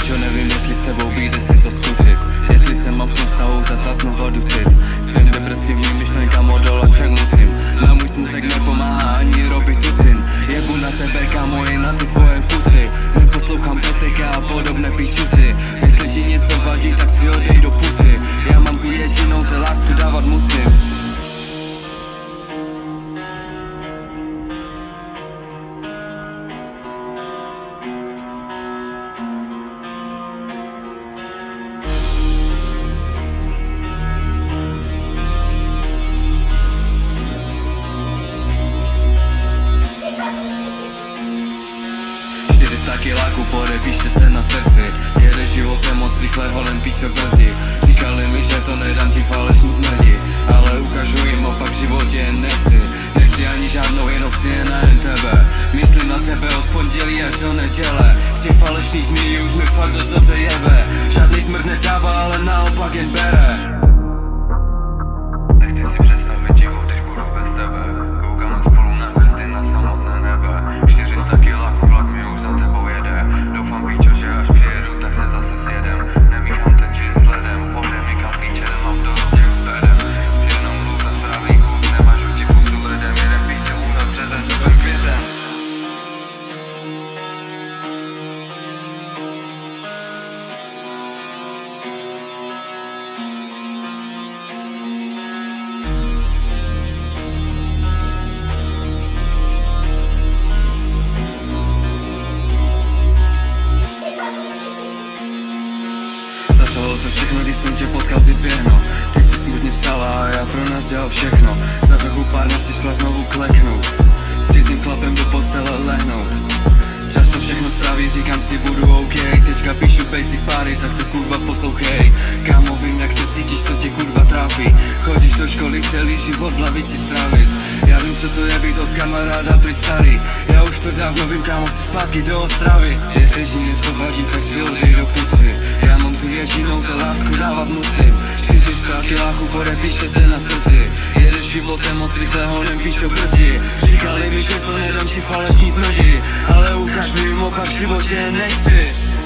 Pičo, nevím, jestli s tebou být, jestli to zkusit. Jestli se mám v tom stavu zase znova dusit. Svým depresivním myšlenkám odolať však musím. Na můj smutek nepomáhá ani robit tucin. Jebu na tebe, kámo, i na ty tvoje pusy. Neposlouchám PTK a podobné pičusy. Jestli ti něco vadí, tak si odej do pusy. Já mám tu jedinou, te lásku dávat musím. Kiláku podepíšte se na srdci. Jede životem moc rychle, holem píčo brzdí. Říkali mi, že to nedám ti falešní smrdi, ale ukážu jim opak, v životě jen nechci. Nechci ani žádnou, jenom chci jen na jen tebe. Myslím na tebe od pondělí až do neděle. Z těch falešných dní už mi fakt dost dobře jebe. Žádný smrt nedává, ale naopak jen bere. Nechci si představit život, když budu bez tebe. Koukáme spolu na hvězdy, na samotné nebe. 400 kiláků, vlak mi už za tebou jede. Doufám, píčo, že až přijedu, tak se zase sjedem. Nemíchám ten džin s ledem, ode mi kam píče, nemám dost těch bedem. Chci jenom mluv na správný hůd, nemáš ti pusu lidem. Jeden píče, úhel březen, tvým květem. Začalo to všechno, když jsem tě potkal, ty běhno. Ty jsi smutně stala a já pro nás dělal všechno. Za trochu pár dnes šla znovu kleknout. S cizím chlapem do postele lehnout. Často všechno spraví, říkám si budu OK. Teďka píšu basic pary, tak to kurva poslouchej. Kámo, vím jak se cítíš, co tě kurva trápí. Chodíš do školy celý život v lavici strávit. Já vím co to je být od kamaráda pryč starý. Já už to dávno vím, kámo, chci zpátky do Ostravy. Jestli ti něco vadí, tak si odej do pusy. Já mám tu jedinou, te lásku dávat musím. 400 kiláků podepíše se na srdci. Jedeš životem moc rychle, honem píčo brzdí. Říkali mi, že to nedám ti falešní smrdi, ale ukážu jim opak, v životě nechci.